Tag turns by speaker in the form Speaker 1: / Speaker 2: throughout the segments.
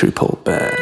Speaker 1: Triple Band.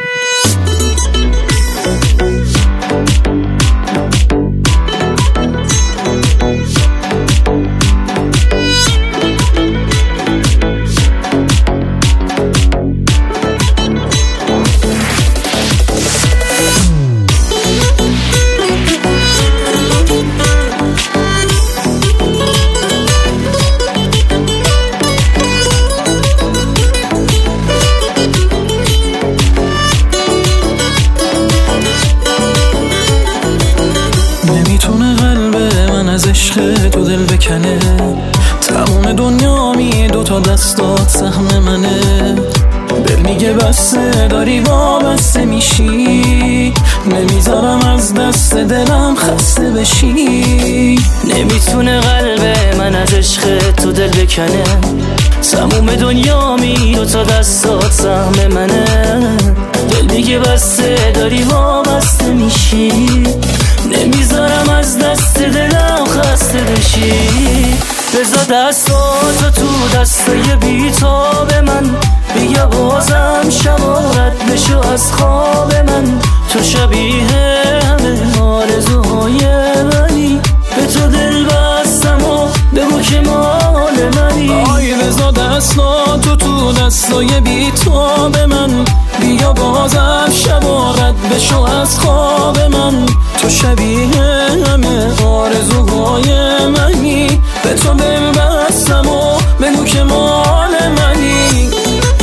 Speaker 2: نمیتونه قلب من از عشق تو دل بکنه، تمام دنیا می دوتا دستات سهم منه. دل میگه بسته داری وابسته میشی، نمیذارم از دست دلم خسته بشی.
Speaker 3: نمیتونه قلب من از عشق تو دل بکنه، تموم دنیا می دوتا دستات سهم منه. دل میگه بسته داری وابسته میشی، نمیذارم از دست دلم خسته بشی. بذار دستاتو تو دستای بیتاب من، بیا بازم شمارت بشو از خواب من. تو شبیه همه آرزوهای منی، به تو دل بستم و بگو که مال منی.
Speaker 2: آی بذار دستاتو تو دستای بیتاب من، بیا بازم شمارت بشو از خواب من. تو شبیه همه آرزوهای منی، به تو دل بستم و بگو که مال منی.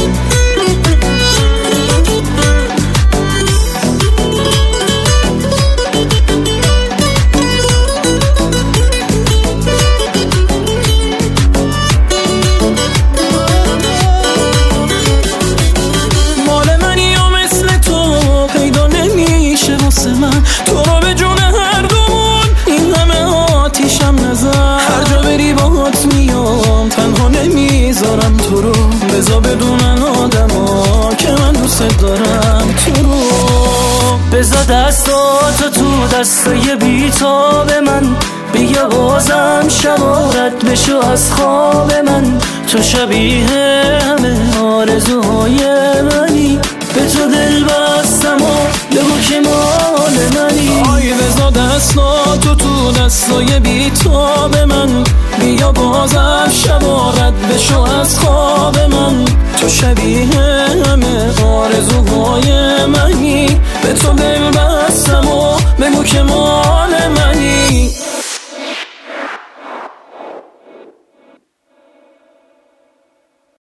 Speaker 2: مال منی و مثل تو پیدا نمیشه واسه من، تو رو به جون هر دومون این همه آتیشم نزن. هر جا بری باهات میام، تنها نمیذارم تو رو. بذار بدونن آدما که من دوست دارم تو رو.
Speaker 3: بذار دستاتو تو دستای بیتاب من، بیا بازم شمارت بشو از خواب من. تو شبیه همه آرزوهای منی، به تو دل بستم و بگو که مال منی.
Speaker 2: آی بذار دستاتو تو دستای بیتاب من، بیا بازم شمارت بشو از خواب من. تو شبیه همه آرزوهای منی، به تو دل بستم و بگو که مال منی.